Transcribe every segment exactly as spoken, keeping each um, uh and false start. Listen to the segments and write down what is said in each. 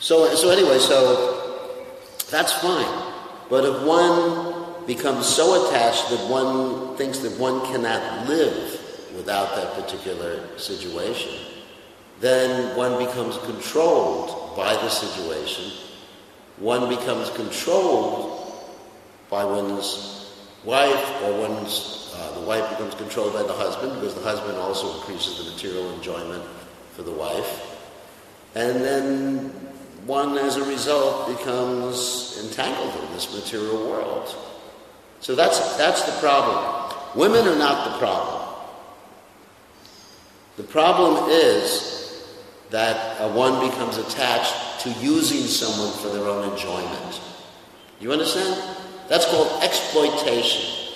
So, so anyway, so that's fine. But if one becomes so attached that one thinks that one cannot live without that particular situation, then one becomes controlled by the situation. One becomes controlled by one's wife, or one's uh, the wife becomes controlled by the husband, because the husband also increases the material enjoyment for the wife. And then one, as a result, becomes entangled in this material world. So that's that's the problem. Women are not the problem. The problem is that uh, one becomes attached to using someone for their own enjoyment. You understand? That's called exploitation.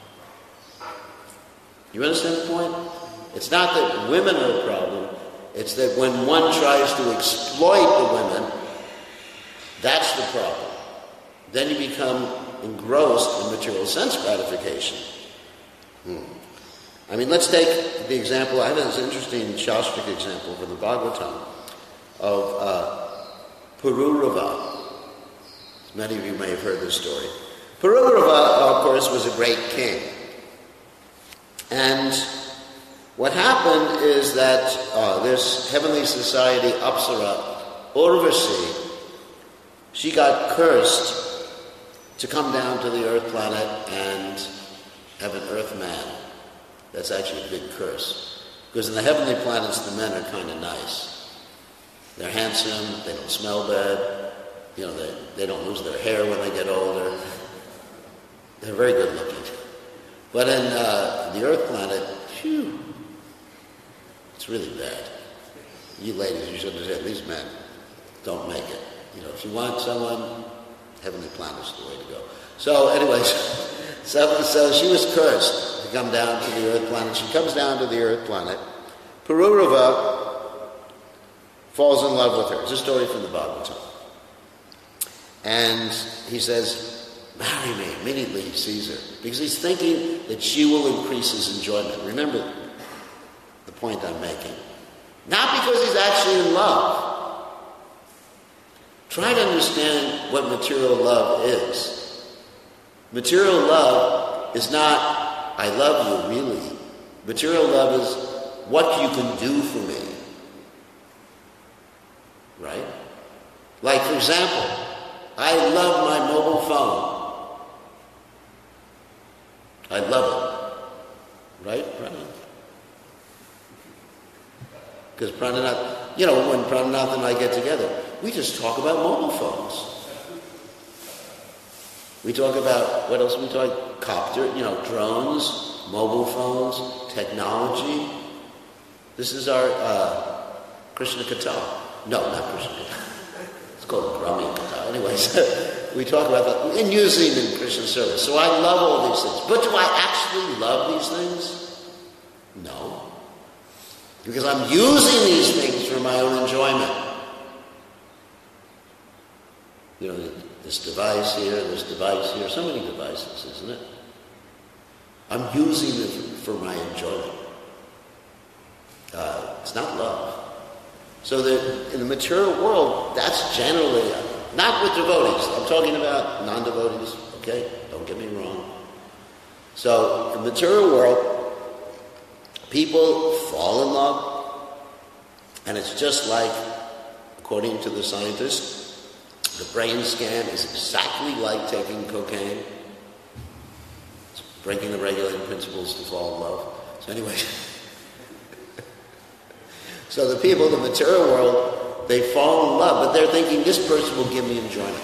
You understand the point? It's not that women are the problem. It's that when one tries to exploit the women, that's the problem. Then you become engrossed in material sense gratification. Hmm. I mean, let's take the example. I have this interesting Shastric example from the Bhagavatam of uh, Pururava. Many of you may have heard this story. Pururava, of course, was a great king. And what happened is that uh, this heavenly society, Apsara, Urvasi, she got cursed to come down to the earth planet and have an earth man. That's actually a big curse. Because in the heavenly planets, the men are kind of nice. They're handsome, they don't smell bad, you know, they, they don't lose their hair when they get older. They're very good looking. But in uh, the earth planet, phew, it's really bad. You ladies, you should understand, these men don't make it. You know, if you want someone, heavenly planet's the way to go. So anyways, so, so she was cursed to come down to the earth planet. She comes down to the earth planet. Pururava falls in love with her. It's a story from the Bhagavatam. And he says, marry me. Immediately he sees her. Because he's thinking that she will increase his enjoyment. Remember the point I'm making. Not because he's actually in love. Try to understand what material love is. Material love is not, I love you, really. Material love is what you can do for me. Right? Like, for example, I love my mobile phone. I love it. Right, Pranay? Because Pranay, you know, when Pranay and I get together, we just talk about mobile phones. We talk about, what else we talk? Copter, you know, drones, mobile phones, technology. This is our uh, Krishna Katha. No, not Krishna Katha. It's called Brahmi Katha. Anyways, we talk about that and using in Krishna service. So I love all these things. But do I actually love these things? No. Because I'm using these things for my own enjoyment. You know, this device here, this device here, so many devices, isn't it? I'm using it for my enjoyment. Uh, it's not love. So that in the material world, that's generally, not with devotees. I'm talking about non-devotees, okay? Don't get me wrong. So in the material world, people fall in love, and it's just like, according to the scientists, the brain scan is exactly like taking cocaine. It's breaking the regulating principles to fall in love. So anyway, so the people in the material world, they fall in love, but they're thinking this person will give me enjoyment.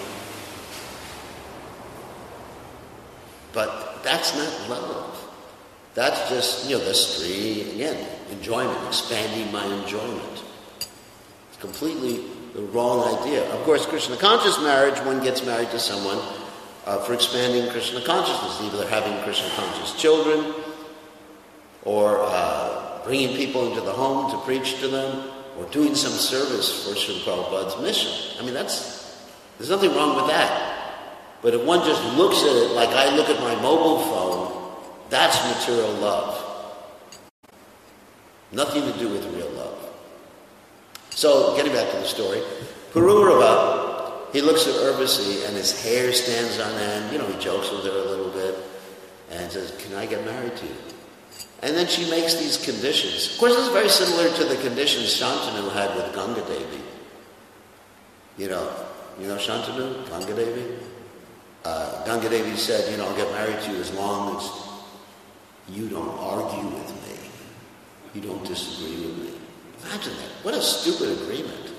But that's not love. That's just, you know, the street, again, enjoyment, expanding my enjoyment. It's completely the wrong idea. Of course, Krishna conscious marriage, one gets married to someone uh, for expanding Krishna consciousness, either having Krishna conscious children or uh, bringing people into the home to preach to them or doing some service for Srila Prabhupada's mission. I mean, that's, there's nothing wrong with that. But if one just looks at it like I look at my mobile phone, that's material love. Nothing to do with real love. So, getting back to the story, Pururava, he looks at Urvasi and his hair stands on end. You know, he jokes with her a little bit and says, can I get married to you? And then she makes these conditions. Of course, this is very similar to the conditions Shantanu had with Ganga Devi. You know, you know Shantanu, Ganga Devi? Uh, Ganga Devi said, you know, I'll get married to you as long as you don't argue with me. You don't disagree with me. Imagine that. What a stupid agreement.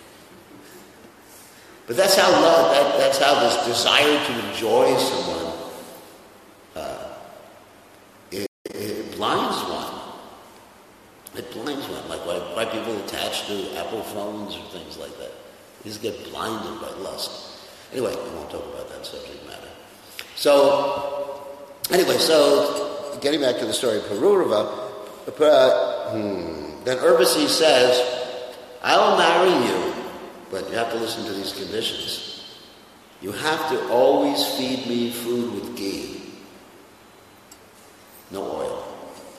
But that's how love, that, that's how this desire to enjoy someone, uh, it, it blinds one. It blinds one. Like why, why people attach to Apple phones or things like that. They just get blinded by lust. Anyway, we won't talk about that subject matter. So, anyway, so getting back to the story of Pururava, uh, hmm, then Urvasi says, I'll marry you, but you have to listen to these conditions. You have to always feed me food with ghee. No oil.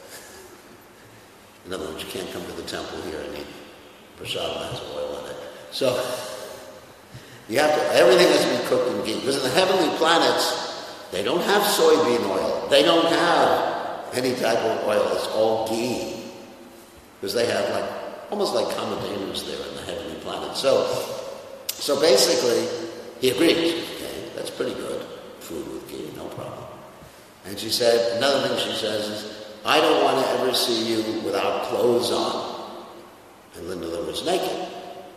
In other words, you can't come to the temple here and eat prasadam that has oil in it. So, you have to, everything has to be cooked in ghee. Because in the heavenly planets, they don't have soybean oil. They don't have any type of oil. It's all ghee. Because they have like, almost like Kamadenu's there in the heavenly planet. So, so basically, he agreed. Okay, that's pretty good. Food with ghee, no problem. And she said, another thing she says is, I don't want to ever see you without clothes on. And Linda was naked.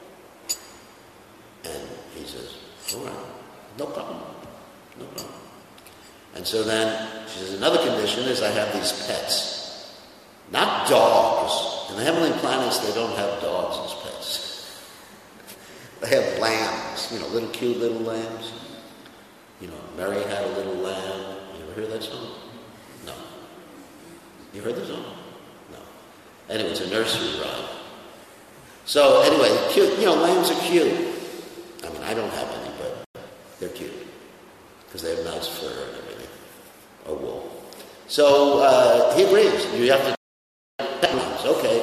And he says, all right, no problem, no problem. And so then, she says, another condition is I have these pets. Not dogs. In the heavenly planets, they don't have dogs as pets. They have lambs, you know, little cute little lambs. You know, Mary had a little lamb. You ever heard that song? No. You heard the song? No. Anyway, it's a nursery rhyme. So anyway, cute, you know, lambs are cute. I mean, I don't have any, but they're cute. Because they have nice fur and everything. Or wool. So uh, he agrees. You have to okay.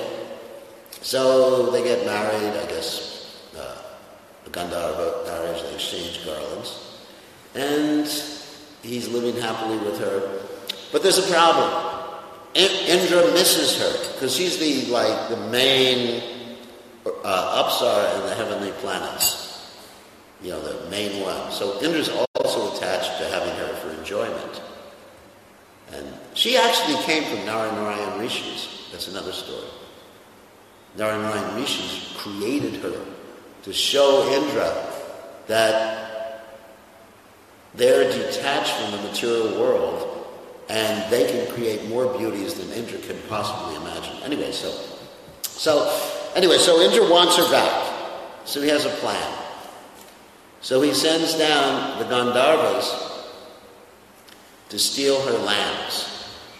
So they get married, I guess, uh, the Gandharva marriage, they exchange garlands. And he's living happily with her. But there's a problem. Indra misses her, because she's the, like, the main uh, Apsara in the heavenly planets. You know, the main one. So Indra's also attached to having her for enjoyment. And she actually came from Nara-Narayan Rishis. That's another story. Nara-Narayan Rishis created her to show Indra that they're detached from the material world and they can create more beauties than Indra can possibly imagine. Anyway, so, so, anyway, so Indra wants her back. So he has a plan. So he sends down the Gandharvas to steal her lambs.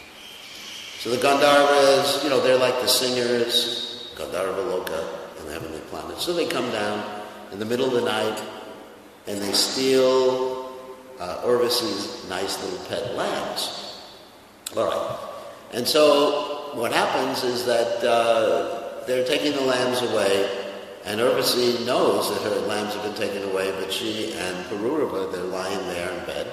So the Gandharvas, you know, they're like the singers, Gandharva Loka in the heavenly planet. So they come down in the middle of the night and they steal uh, Urvasi's nice little pet lambs. All right. And so what happens is that uh, they're taking the lambs away, and Urvasi knows that her lambs have been taken away, but she and Pururava, they're lying there in bed,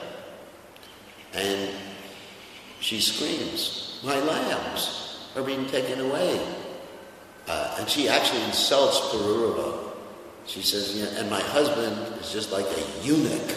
and she screams, my lambs are being taken away. Uh, and she actually insults Pururava. She says, you know, and my husband is just like a eunuch.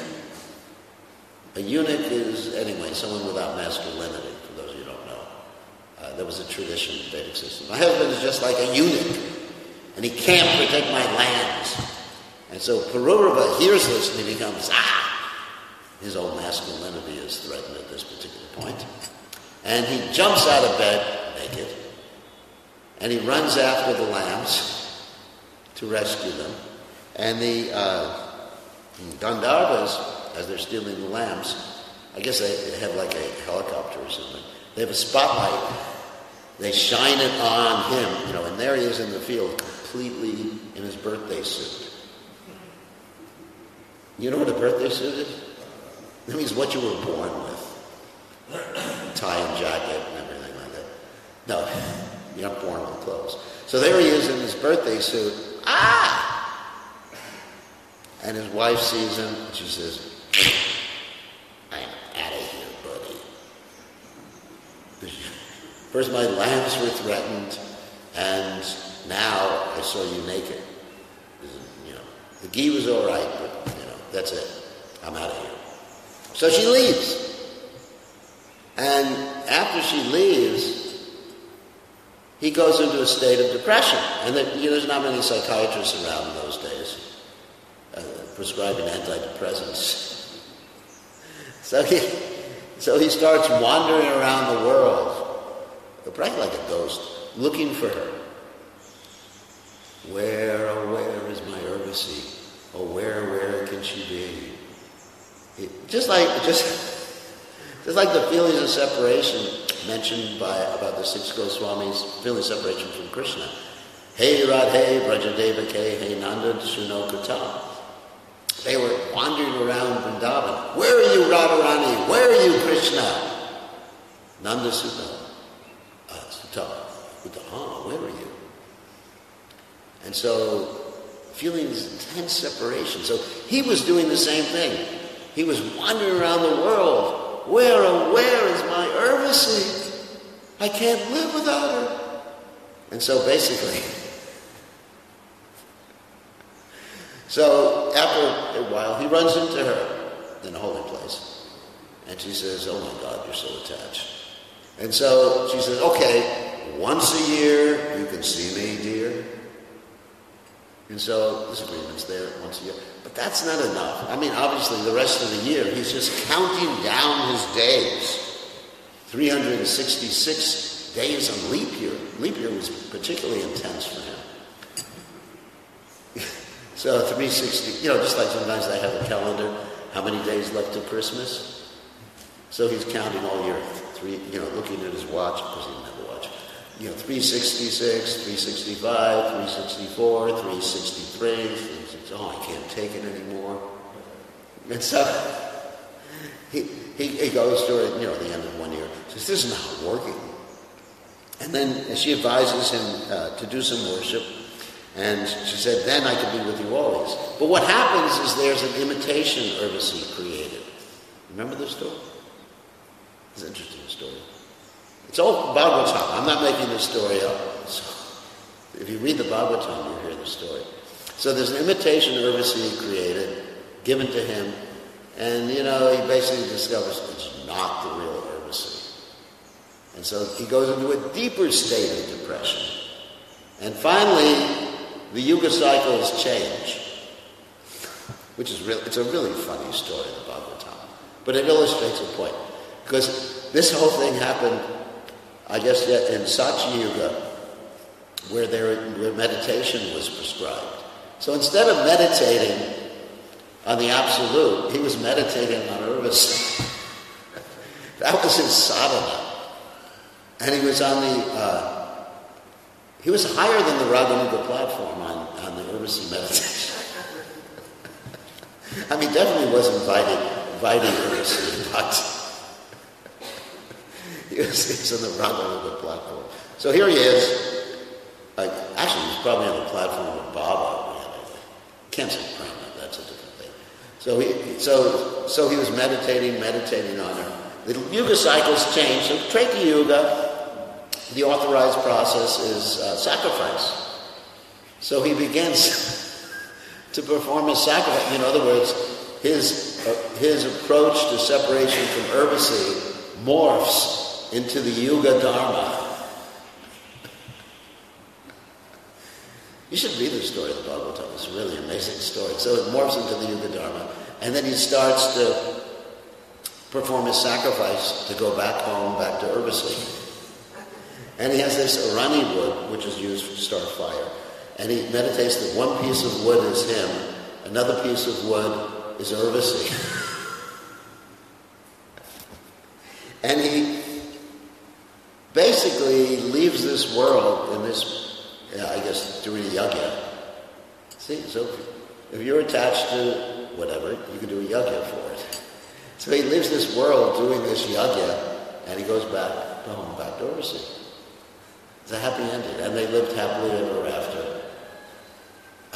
A eunuch is, anyway, someone without masculinity, for those of you who don't know. Uh, there was a tradition in the Vedic system. My husband is just like a eunuch, and he can't protect my lambs. And so Pururava hears this, and he becomes, ah! His own masculinity is threatened at this particular point. And he jumps out of bed, naked, and he runs after the lambs to rescue them. And the uh, Gandharvas, as they're stealing the lambs, I guess they have like a helicopter or something. They have a spotlight. They shine it on him, you know, and there he is in the field, completely in his birthday suit. You know what a birthday suit is? That means what you were born with. Tie and jacket and everything like that. No, you're not born with clothes. So there he is in his birthday suit. ah! And his wife sees him, and she says, I'm out of here, buddy. First my lands were threatened, and now I saw you naked. You know, the ghee was all right, but, you know, that's it. I'm out of here. So she leaves. And after she leaves, he goes into a state of depression. And there, you know, there's not many psychiatrists around in those days uh, prescribing antidepressants. So he, so he starts wandering around the world, practically like a ghost, looking for her. Where, oh, where is my Urvasi? Oh, where, where can she be? He, just like, just... It's like the feelings of separation mentioned by about the six Goswamis, feeling of separation from Krishna. Hey Radhe, Brajadeva Ke, Hey Nanda, Suno Kata. They were wandering around Vrindavan. Where are you, Radharani? Where are you, Krishna? Nanda Sutta. Uh, Sutta. Ah, where are you? And so, feeling this intense separation. So he was doing the same thing. He was wandering around the world. Where, oh, where is my Urvasi? I can't live without her. And so basically, so after a while, he runs into her in a holy place. And she says, oh my God, you're so attached. And so she says, okay, once a year you can see me, dear. And so this agreement's there once a year. But that's not enough. I mean, obviously, the rest of the year, he's just counting down his days. three hundred sixty-six days on leap year. Leap year was particularly intense for him. So three hundred sixty, you know, just like sometimes they have a calendar, how many days left to Christmas? So he's counting all year, three, you know, looking at his watch, because he didn't have a watch. You know, three sixty-six, three sixty-five, three sixty-four, three sixty-three, oh, I can't take it anymore. And so he, he, he goes to it, you know, at the end of one year, says, this is not working. And then she advises him uh, to do some worship, and she said, then I can be with you always. But what happens is there's an imitation Urvasi created. Remember this story? It's an interesting story. It's all Bhagavatam. I'm not making this story up. So if you read the Bhagavatam, you'll hear the story. So there's an imitation Urvasi created, given to him, and, you know, he basically discovers it's not the real Urvasi. And so he goes into a deeper state of depression. And finally, the Yuga cycles change, which is really, it's a really funny story, the Bhagavatam. But it illustrates a point. Because this whole thing happened, I guess, in Satya Yuga, where, there, where meditation was prescribed. So instead of meditating on the Absolute, he was meditating on Urvasi. That was his sadhana. And he was on the, uh, he was higher than the Raganuga platform on, on the Urvasi meditation. I mean, definitely wasn't inviting, inviting Urvasi, but he was, he was on the Raganuga platform. So here he is. Like, actually, he was probably on the platform with Baba. Can't say prana, that's a different thing. So he, so, so he was meditating, meditating on her. The Yuga cycles change. So Treta Yuga, the authorized process is uh, sacrifice. So he begins to perform his sacrifice. In other words, his uh, his approach to separation from Urvasi morphs into the Yuga Dharma. You should read the story of the Bhagavatam. It's a really amazing story. So it morphs into the Yuga Dharma. And then he starts to perform his sacrifice to go back home, back to Urvasi. And he has this Arani wood, which is used to start fire. And he meditates that one piece of wood is him, another piece of wood is Urvasi. And he basically leaves this world in this, yeah, I guess, doing a yajna. See, so if you're attached to whatever, you can do a yajna for it. So he lives this world doing this yajna, and he goes back home, back to Urvasi. It's a happy ending, and they lived happily ever after.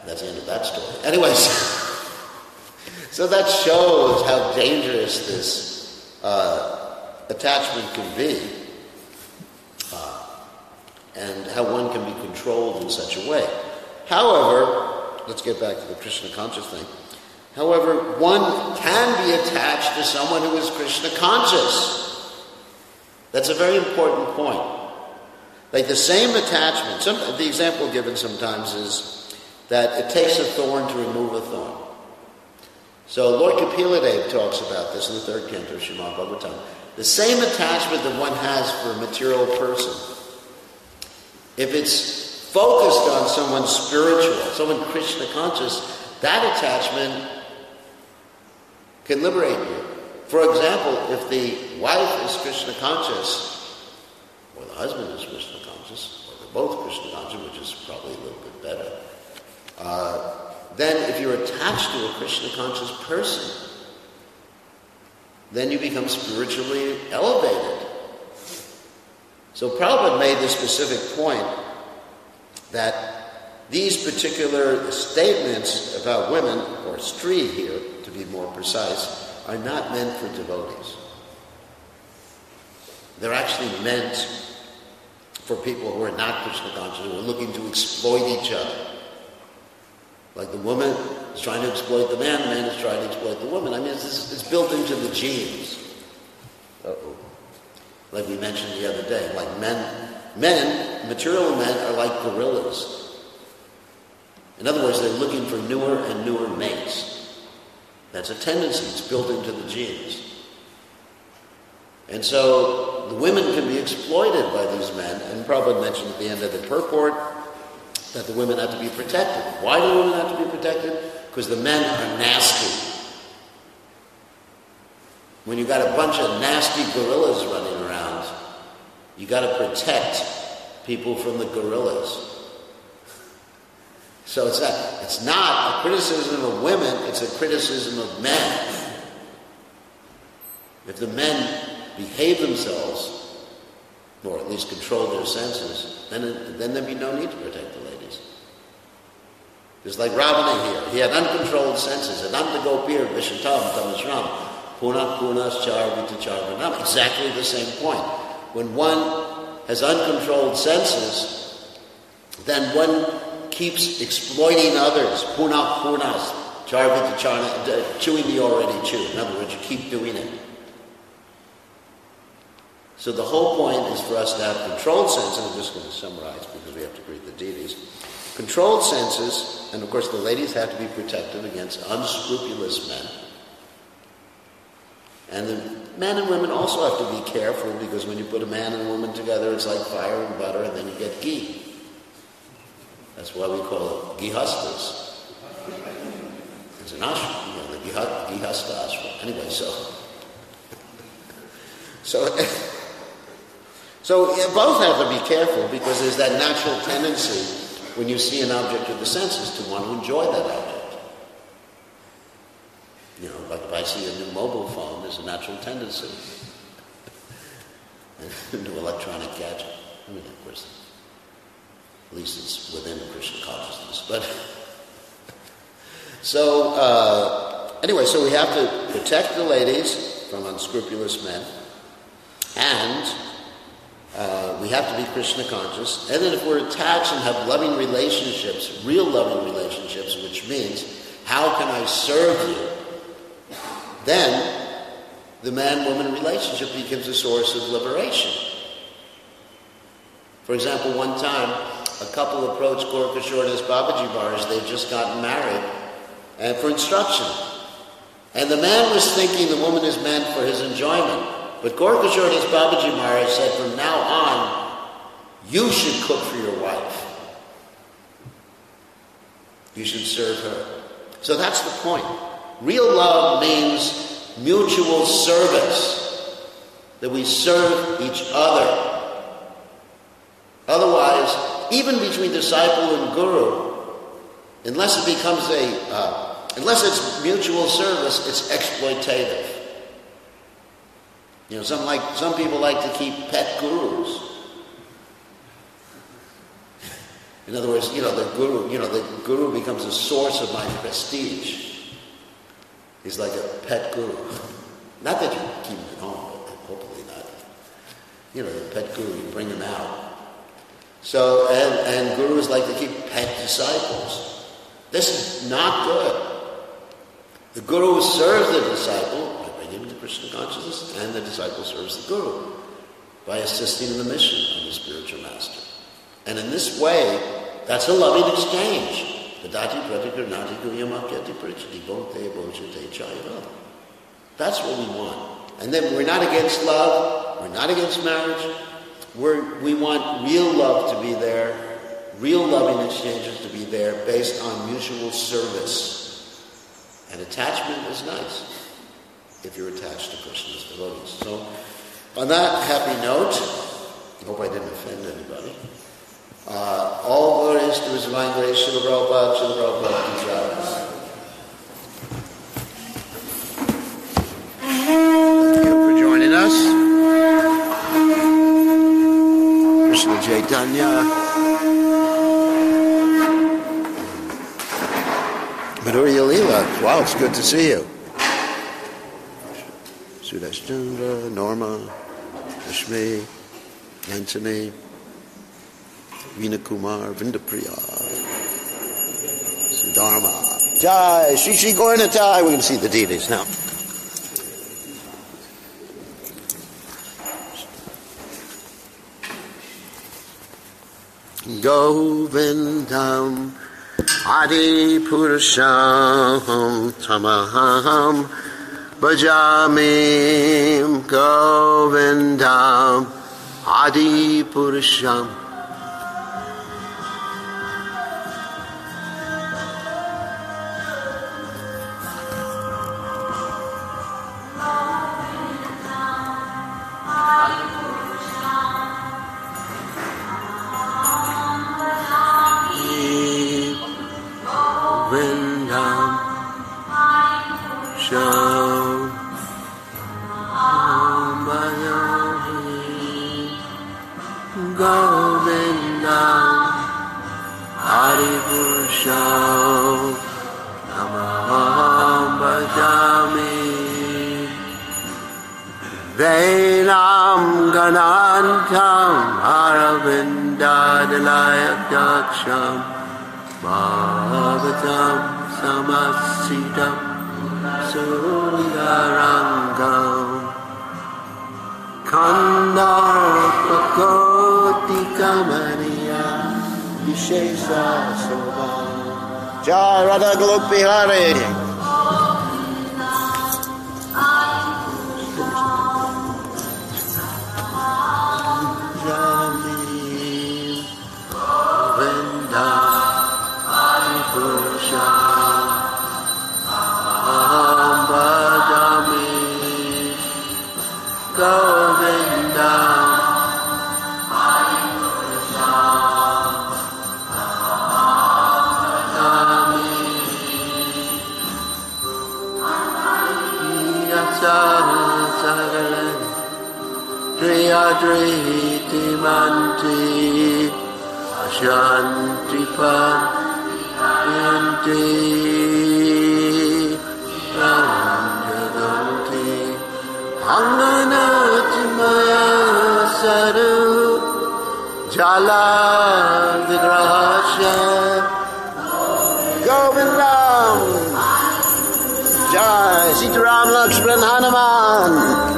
that's the end of that story. Anyways, so that shows how dangerous this uh, attachment can be, uh, and how one can be controlled in such a way. However, let's get back to the Krishna conscious thing. However, one can be attached to someone who is Krishna conscious. That's a very important point. Like the same attachment, some, the example given sometimes is that it takes a thorn to remove a thorn. So Lord Kapila talks about this in the third canto of Srimad Bhagavatam. The same attachment that one has for a material person, if it's focused on someone spiritual, someone Krishna conscious, that attachment can liberate you. For example, if the wife is Krishna conscious, or the husband is Krishna conscious, or they're both Krishna conscious, which is probably a little bit better, uh, then if you're attached to a Krishna conscious person, then you become spiritually elevated. So Prabhupada made the specific point that these particular statements about women, or Stri here, to be more precise, are not meant for devotees. They're actually meant for people who are not Krishna conscious, who are looking to exploit each other. Like the woman is trying to exploit the man, the man is trying to exploit the woman. I mean, it's, it's built into the genes. Uh-oh. Like we mentioned the other day, like men, men, material men are like gorillas. In other words, they're looking for newer and newer mates. That's a tendency. It's built into the genes. And so the women can be exploited by these men. And Prabhupada mentioned at the end of the purport that the women have to be protected. Why do women have to be protected? Because the men are nasty. When you've got a bunch of nasty gorillas running around, you got to protect people from the gorillas. So it's not, it's not a criticism of women, it's a criticism of men. If the men behave themselves, or at least control their senses, then, it, then there'd be no need to protect the ladies. Just like Ravana here, he had uncontrolled senses. Ananta Gopir Vishantam Tamashram Punat Punas Charvita Charvanam. Exactly the same point. When one has uncontrolled senses, then one keeps exploiting others. Punat Punas Charvita Charvanam, chewing the already chewed. In other words, you keep doing it. So the whole point is for us to have controlled senses. I'm just going to summarize because we have to greet the deities. Controlled senses, and of course the ladies have to be protected against unscrupulous men. And the men and women also have to be careful, because when you put a man and a woman together, it's like fire and butter, and then you get ghee. That's why we call it gihastas. It's an ashram, you know, the gihasta ashram. Anyway, so... So... So yeah, both have to be careful, because there's that natural tendency when you see an object of the senses to want to enjoy that object. You know, like if I see a new mobile phone, there's a natural tendency. A new electronic gadget. I mean, of course, at least it's within Krishna consciousness. But so uh, anyway, so we have to protect the ladies from unscrupulous men, and Uh, we have to be Krishna conscious. And then if we're attached and have loving relationships, real loving relationships, which means, how can I serve you? Then the man-woman relationship becomes a source of liberation. For example, one time, a couple approached Gorkashore and his Babaji Maharaj. They'd just gotten married, and for instruction. And the man was thinking the woman is meant for his enjoyment. But Gorkashore Das Babaji Maharaj said, from now on, you should cook for your wife. You should serve her. So that's the point. Real love means mutual service, that we serve each other. Otherwise, even between disciple and guru, unless it becomes a, uh, unless it's mutual service, it's exploitative. You know, some like some people like to keep pet gurus. In other words, you know, the guru, you know, the guru becomes a source of my prestige. He's like a pet guru. Not that you keep him at home, but hopefully not. You know, the pet guru, you bring him out. So, and, and gurus like to keep pet disciples. This is not good. The guru serves the disciple by bringing him to Krishna consciousness, and the disciple serves the guru by assisting in the mission of the spiritual master. And in this way, that's a loving exchange. Padati pratikurnati kuyamakyati prichati bhokte bhojate chayava. That's what we want. And then we're not against love, we're not against marriage. We're, we want real love to be there, real loving exchanges to be there based on mutual service. And attachment is nice if you're attached to Krishna's devotees. So, on that happy note, I hope I didn't offend anybody. Uh, all glories to His Divine Grace, Srila Prabhupada, Srila Prabhupada Ki Jai. Thank you for joining us. Krishna Chaitanya. Madhurya Leela, wow, it's good to see you. Sudesh Chandra, Norma, Rashmi, Anthony, Veena Kumar, Vindapriya, Sudharma, Jai, Shri Shri Gauranatai. We're going to see the deities now. Govindam Adi Purusham Tamaham Bhajami Govindam Adi Purusham. Venam Ganantam Aravindadalayaksham Bhavatam Samasitam Sundarangam Kandarpakoti Kamaniya Vishesa Sobha. Jai Radha Gopi Hari. Triyadriti Manti Ashanti Panti Ranjaganti Anganati Maya Saru Jala Vigrahasya Govindam Jai Sitaram Lakshman Hanuman.